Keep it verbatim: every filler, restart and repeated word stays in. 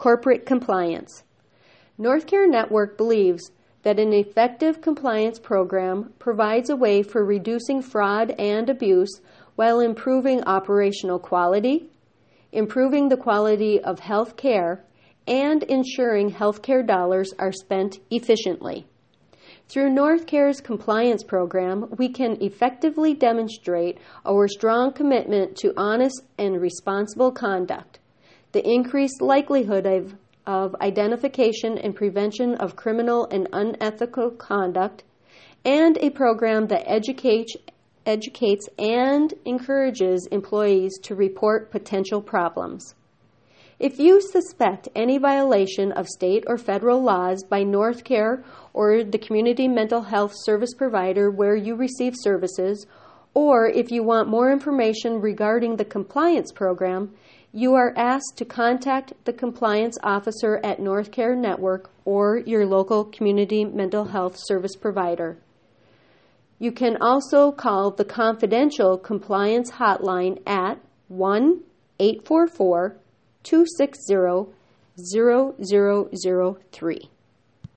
corporate compliance. NorthCare Network believes that an effective compliance program provides a way for reducing fraud and abuse while improving operational quality, improving the quality of health care, and ensuring healthcare dollars are spent efficiently. Through NorthCare's compliance program, we can effectively demonstrate our strong commitment to honest and responsible conduct, the increased likelihood of, of identification and prevention of criminal and unethical conduct, and a program that educates, educates and encourages employees to report potential problems. If you suspect any violation of state or federal laws by NorthCare or the community mental health service provider where you receive services, or if you want more information regarding the compliance program, you are asked to contact the compliance officer at NorthCare Network or your local community mental health service provider. You can also call the confidential compliance hotline at one eight four four, two six zero, zero zero zero three.